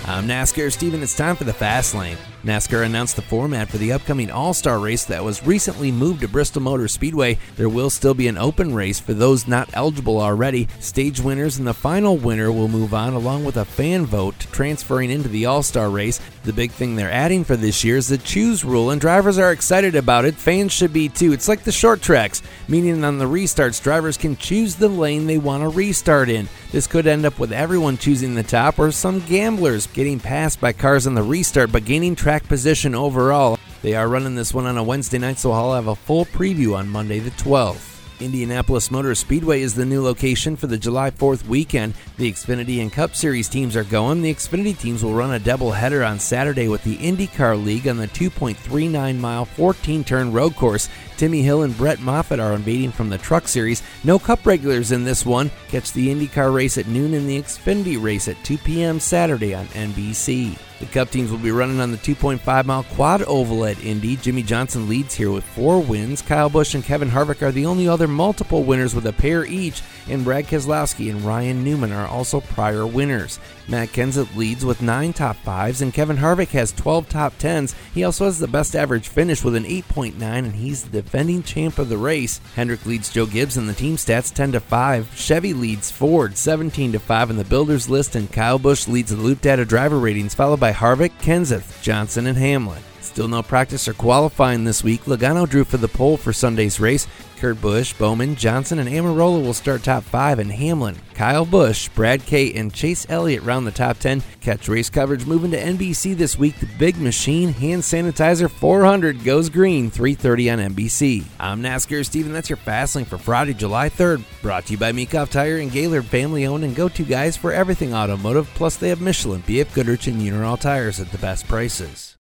I'm NASCAR Steven. It's time for the Fast Lane. NASCAR announced the format for the upcoming All-Star race that was recently moved to Bristol Motor Speedway. There will still be an open race for those not eligible already. Stage winners and the final winner will move on along with a fan vote transferring into the All-Star race. The big thing they're adding for this year is the choose rule, and drivers are excited about it. Fans should be too. It's like the short tracks, meaning on the restarts, drivers can choose the lane they want to restart in. This could end up with everyone choosing the top or some gamblers getting passed by cars on the restart but gaining track position overall. They are running this one on a Wednesday night, so I'll have a full preview on Monday the 12th. Indianapolis Motor Speedway is the new location for the July 4th weekend. The Xfinity and Cup Series teams are going. The Xfinity teams will run a doubleheader on Saturday with the IndyCar League on the 2.39-mile, 14-turn road course. Timmy Hill and Brett Moffitt are invading from the Truck Series. No Cup regulars in this one. Catch the IndyCar race at noon and the Xfinity race at 2 p.m. Saturday on NBC. The Cup teams will be running on the 2.5-mile quad oval at Indy. Jimmy Johnson leads here with 4 wins. Kyle Busch and Kevin Harvick are the only other multiple winners with a pair each, and Brad Keselowski and Ryan Newman are also prior winners. Matt Kenseth leads with 9 top 5s, and Kevin Harvick has 12 top 10s. He also has the best average finish with an 8.9, and he's the defending champ of the race. Hendrick leads Joe Gibbs in the team stats 10-5. Chevy leads Ford 17-5 in the builders list, and Kyle Busch leads the Loop Data driver ratings, followed by Harvick, Kenseth, Johnson, and Hamlin. Still no practice or qualifying this week. Logano drew for the pole for Sunday's race. Kurt Busch, Bowman, Johnson, and Amarola will start top 5, and Hamlin, Kyle Busch, Brad Kate, and Chase Elliott round the top 10. Catch race coverage moving to NBC this week. The Big Machine Hand Sanitizer 400 goes green, 3:30 on NBC. I'm NASCAR Steven. That's your Fast Lane for Friday, July 3rd. Brought to you by Meekhoff Tire and Gaylord, family owned and go-to guys for everything automotive. Plus, they have Michelin, BF Goodrich, and Uniroyal tires at the best prices.